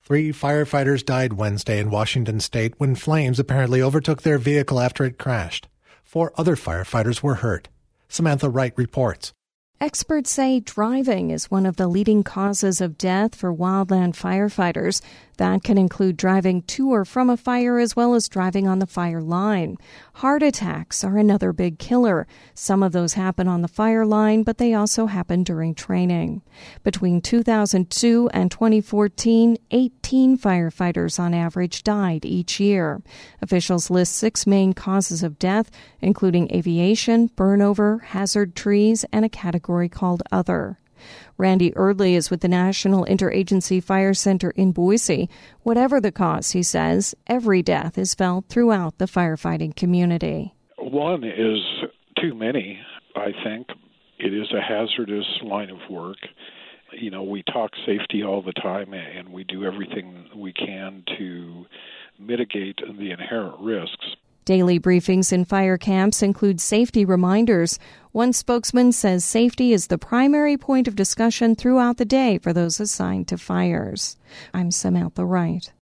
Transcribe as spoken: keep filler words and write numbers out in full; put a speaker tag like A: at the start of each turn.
A: Three firefighters died Wednesday in Washington state when flames apparently overtook their vehicle after it crashed. Four other firefighters were hurt. Samantha Wright reports.
B: Experts say driving is one of the leading causes of death for wildland firefighters. That can include driving to or from a fire as well as driving on the fire line. Heart attacks are another big killer. Some of those happen on the fire line, but they also happen during training. Between two thousand two and twenty fourteen, eighteen firefighters on average died each year. Officials list six main causes of death, including aviation, burnover, hazard trees, and a category called Other. Randy Eardley is with the National Interagency Fire Center in Boise. Whatever the cause, he says, every death is felt throughout the firefighting community.
C: One is too many, I think. It is a hazardous line of work. You know, we talk safety all the time, and we do everything we can to mitigate the inherent risks.
B: Daily briefings in fire camps include safety reminders. One spokesman says safety is the primary point of discussion throughout the day for those assigned to fires. I'm Samantha Wright.